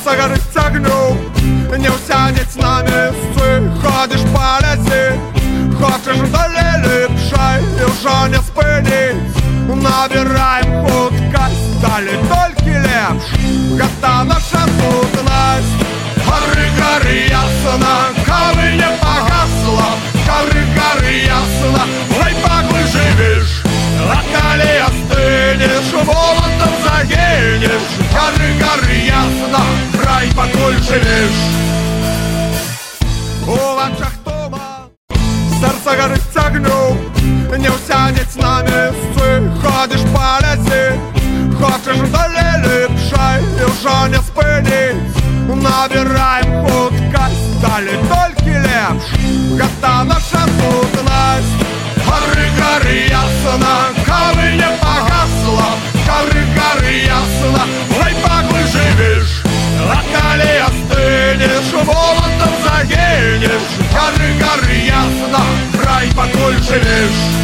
серце горить огню, не усянець на місці. Ходиш по лісі, хочеш долі ліпшай, і вже не спинить. Набираем хуткость, далі тільки лепш. Гэта наша сутнасць. Гори, гори, ясно, кави не погасла. Гори, гори, ясно, ой, пакуль живеш. А коли остынешь, молодом загинешь. Гори, гори, ясно, рай, пакуль живеш. У вачах туман, серце горить огню, не усянець на місці. Ходиш по лісі, хочеш долі ліпшай, і вже не спинить. Набираем хуткость, далі тільки лепш. Гэта наша сутнасць. Гори, гори, ясно, кави не погасла. Гори, гори, ясно, ой, пакуль живеш. А коли остынешь, молодом загинешь. Гори, гори, ясно, рай, пакуль живеш.